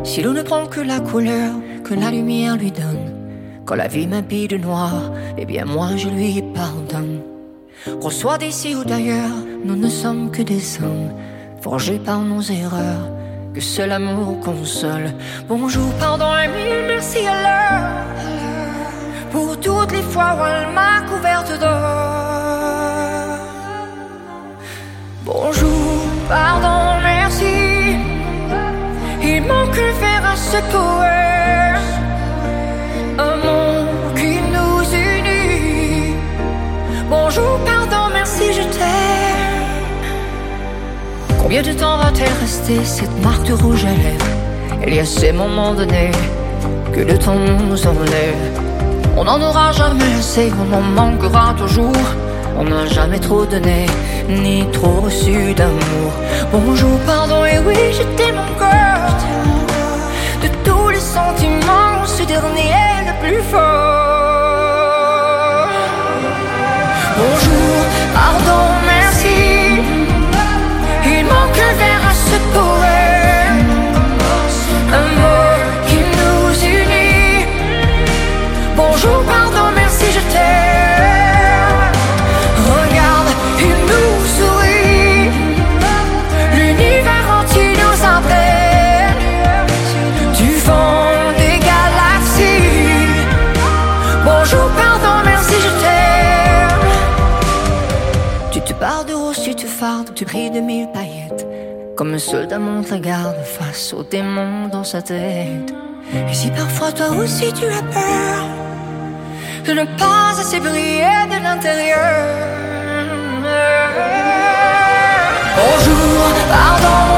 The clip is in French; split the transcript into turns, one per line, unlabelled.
Si l'eau ne prend que la couleur que la lumière lui donne, quand la vie m'habille de noir, eh bien moi je lui pardonne. Qu'on soit d'ici ou d'ailleurs, nous ne sommes que des hommes, forgés par nos erreurs, que seul amour console. Bonjour, pardon et mille merci à l'heure, pour toutes les fois où elle m'a couverte d'or. Bonjour, pardon, merci. Il manque un fer à ce poème, un mot qui nous unit. Bonjour, pardon, merci, je t'aime. Combien de temps va-t-elle rester, cette marque de rouge à lèvres? Il y a ces moments donnés que le temps nous enlève. On n'en aura jamais assez, on en manquera toujours. On n'a jamais trop donné, ni trop reçu d'amour. Bonjour, pardon, et oui, je t'aime encore. De tous les sentiments, ce dernier est le plus fort. Bonjour, pardon, merci. Il manque un vers à ce poème, un mot qui nous unit. Bonjour, pardon, merci, je t'aime. Regarde, il nous sourit. L'univers entier nous appelle. Du vent des galaxies. Bonjour, pardon, merci, je t'aime. Tu te barres de rose, tu te fardes, tu brilles de mille paillettes. Comme un soldat monte la garde face aux démons dans sa tête. Et si parfois toi aussi tu as peur de ne pas assez briller de l'intérieur. Bonjour, pardon.